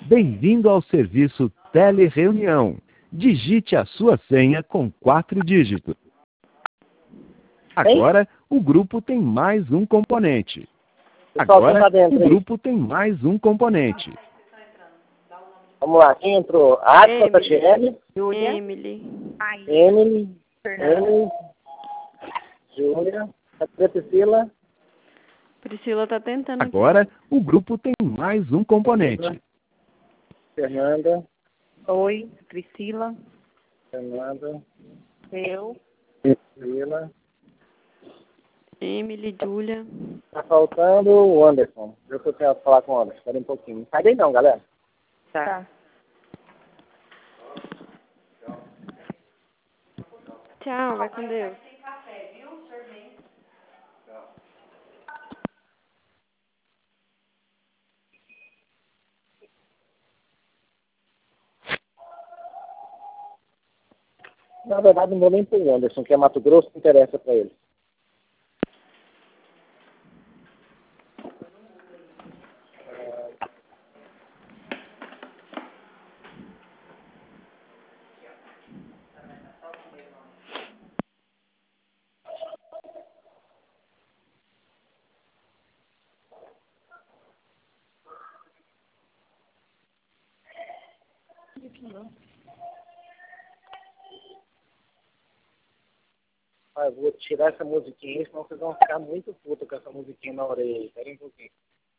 Bem-vindo ao serviço Telereunião. Digite a sua senha com 4 dígitos. Agora, o grupo tem mais um componente. Agora, o grupo tem mais um componente. Vamos lá, quem entrou? Atlas, Tatiele, Júlia. Emily, Júlia, Priscila. Priscila está tentando. Agora, o grupo tem mais um componente. Fernanda. Oi, Priscila. Fernanda. Eu. Priscila. Emily, Júlia. Tá faltando o Anderson. Eu que eu quero falar com o Anderson. Espera um pouquinho. Não sai daí não, galera. Tá. Tchau, vai com Deus. Na verdade, não vou nem pro Anderson, que é Mato Grosso, não interessa pra ele. Eu vou tirar essa musiquinha, senão vocês vão ficar muito putos com essa musiquinha na orelha. Espera um pouquinho.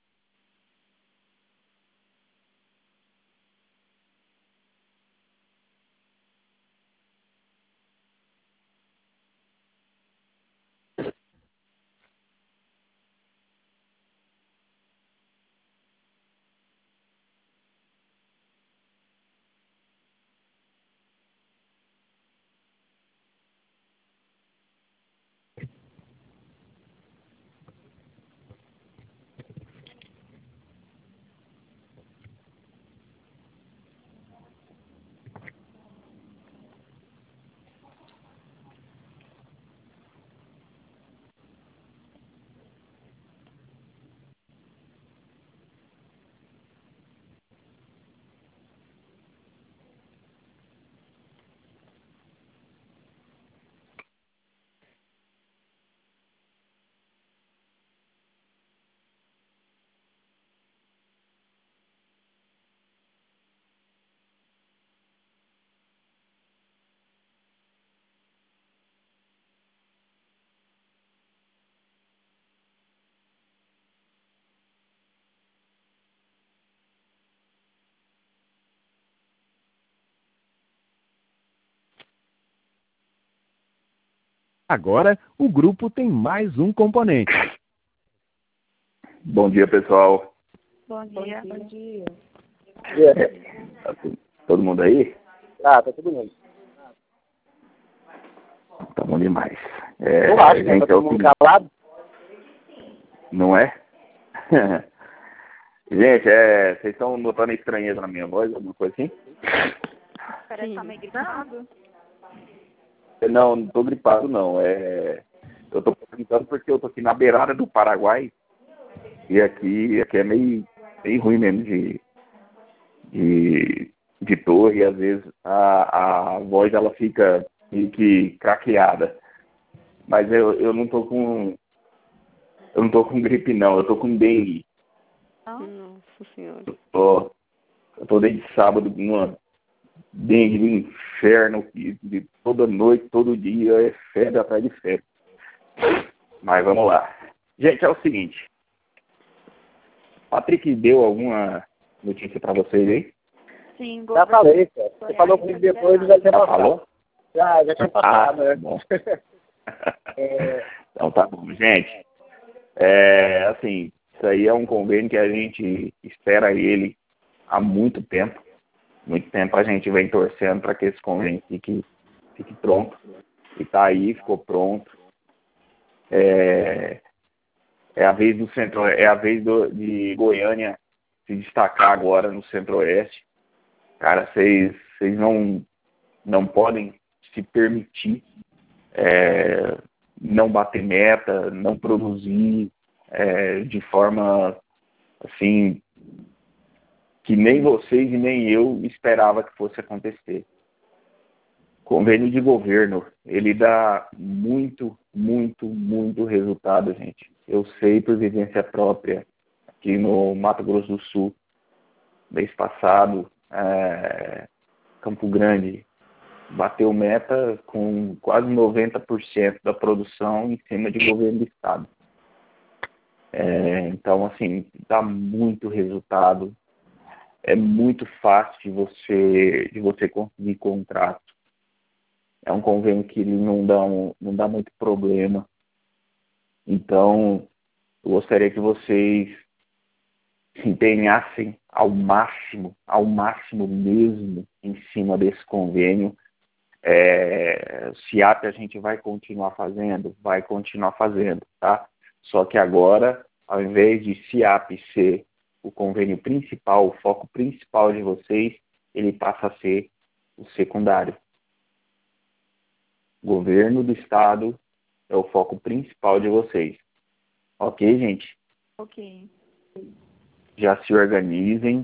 Agora, o grupo tem mais um componente. Bom dia, pessoal. Bom dia. Bom dia. Tá todo mundo aí? Tá todo mundo. Tá bom demais. Eu acho, né? Tá todo mundo calado. Não é? Gente, vocês estão notando estranheza na minha voz, alguma coisa assim? Parece que tá meio gritado. Não tô gripado, não. Eu tô perguntando porque eu tô aqui na beirada do Paraguai e aqui é meio ruim mesmo de torre, e às vezes a voz ela fica meio que craqueada. Mas eu não tô com gripe não, eu tô com dengue. Nossa Senhora. Eu tô desde sábado numa dengue do inferno, de toda noite, todo dia, é febre atrás de febre. Mas vamos lá. Gente, é o seguinte. Patrick deu alguma notícia pra vocês aí? Sim, Já falei, cara. Você falou comigo depois e já tinha passado. Falou? Já tinha passado, né? Bom. Então tá bom, gente. Assim, isso aí é um convênio que a gente espera ele há muito tempo. Muito tempo a gente vem torcendo para que esse convênio fique pronto. E tá aí, ficou pronto. É a vez do centro, de Goiânia se destacar agora no Centro-Oeste. Cara, vocês não podem se permitir não bater meta, não produzir de forma assim que nem vocês e nem eu esperava que fosse acontecer. Convênio de governo, ele dá muito, muito, muito resultado, gente. Eu sei por vivência própria, aqui no Mato Grosso do Sul, mês passado, Campo Grande bateu meta com quase 90% da produção em cima de governo do estado. Então, assim, dá muito resultado. É muito fácil de você conseguir contrato. É um convênio que ele não dá muito problema. Então, eu gostaria que vocês se empenhassem ao máximo mesmo em cima desse convênio. O CIAP a gente vai continuar fazendo, tá? Só que agora, ao invés de CIAP ser o convênio principal, o foco principal de vocês, ele passa a ser o secundário. O governo do estado é o foco principal de vocês. Ok, gente? Ok. Já se organizem.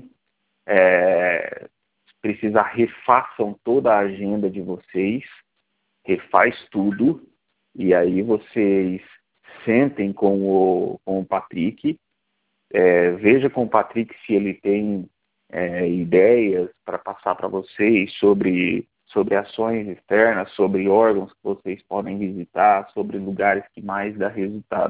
Precisa refaçam toda a agenda de vocês. Refaz tudo. E aí vocês sentem com o Patrick. Veja com o Patrick se ele tem ideias para passar para vocês sobre ações externas, sobre órgãos que vocês podem visitar, sobre lugares que mais dá resultado.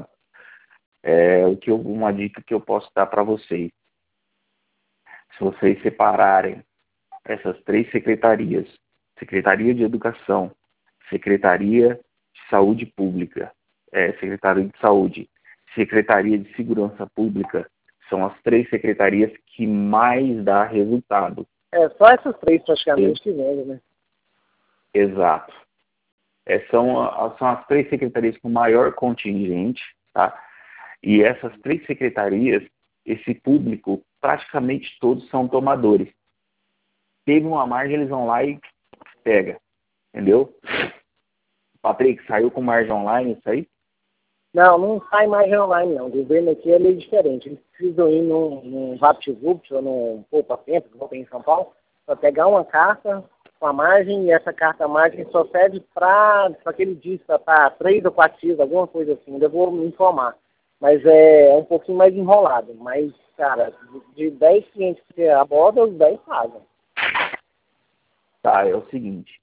Uma dica que eu posso dar para vocês. Se vocês separarem essas 3 secretarias, Secretaria de Educação, Secretaria de Saúde Pública, Secretaria de Saúde, Secretaria de Segurança Pública, são as 3 secretarias que mais dá resultado. Só essas 3 praticamente que vendem, né? Exato. São as 3 secretarias com maior contingente, tá? E essas 3 secretarias, esse público, praticamente todos são tomadores. Teve uma margem, eles vão lá e pega. Entendeu? Patrick, saiu com margem online isso aí? Não sai margem online, não. O governo aqui é meio diferente. Eles precisam ir num VaptVupt ou num Poupa-Tempo, que tem em São Paulo, para pegar uma carta com a margem, e essa carta margem só serve para aquele dia, para 3 ou 4 dias, alguma coisa assim. Ainda vou me informar. Mas é um pouquinho mais enrolado. Mas, cara, de 10 clientes que você aborda, os 10 pagam. Tá, é o seguinte.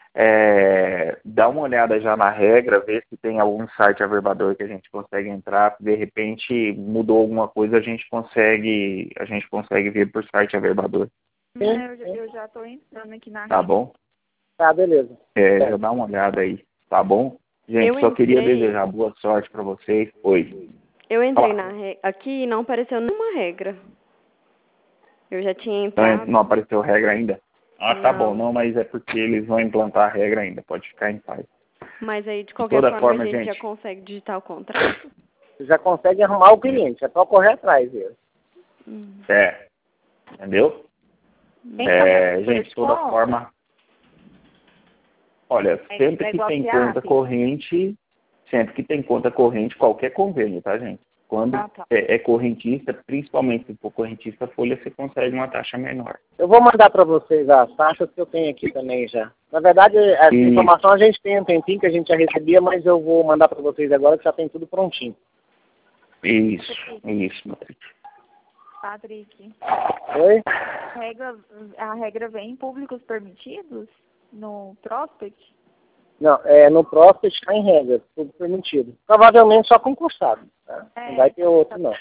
Dá uma olhada já na regra, ver se tem algum site averbador que a gente consegue entrar. De repente mudou alguma coisa, a gente consegue ver por site averbador. Eu já estou entrando aqui na Tá bom? Tá, beleza. Já dá uma olhada aí, tá bom? Gente, queria desejar boa sorte para vocês. Oi. Eu entrei aqui e não apareceu nenhuma regra. Eu já tinha entrado. Não apareceu regra ainda? Tá Não. bom, não, mas é porque eles vão implantar a regra ainda, pode ficar em paz. Mas aí, de qualquer forma, a gente já consegue digitar o contrato? Já consegue arrumar o cliente, é só correr atrás dele. Entendeu? Gente, de toda forma, olha, sempre que tem conta corrente, qualquer convênio, tá, gente? Quando é correntista, principalmente se for correntista folha, você consegue uma taxa menor. Eu vou mandar para vocês as taxas que eu tenho aqui também já. Na verdade, essa informação a gente tem um tempinho que a gente já recebia, mas eu vou mandar para vocês agora que já tem tudo prontinho. Isso, Patrick. Oi? A regra vem em públicos permitidos no prospect? Não, no prospect está em regra, tudo permitido. Provavelmente só concursado, tá? Não vai ter outro, não.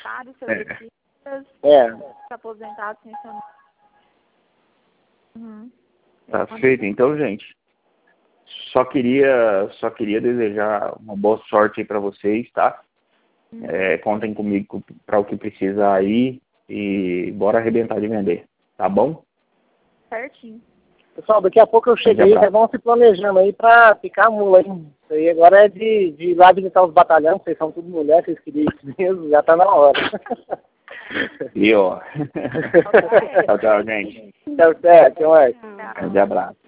Aposentados sem salário. Tá feito. Então, gente, só queria desejar uma boa sorte aí para vocês, tá? Contem comigo para o que precisar aí e bora arrebentar de vender, tá bom? Certinho. Pessoal, daqui a pouco eu cheguei, vocês vão se planejando aí pra ficar mula, hein? Isso aí agora é de ir lá visitar os batalhões, vocês são tudo mulher, vocês queriam isso mesmo, já tá na hora. E ó. Tchau, gente. Tchau, até mais. Grande abraço.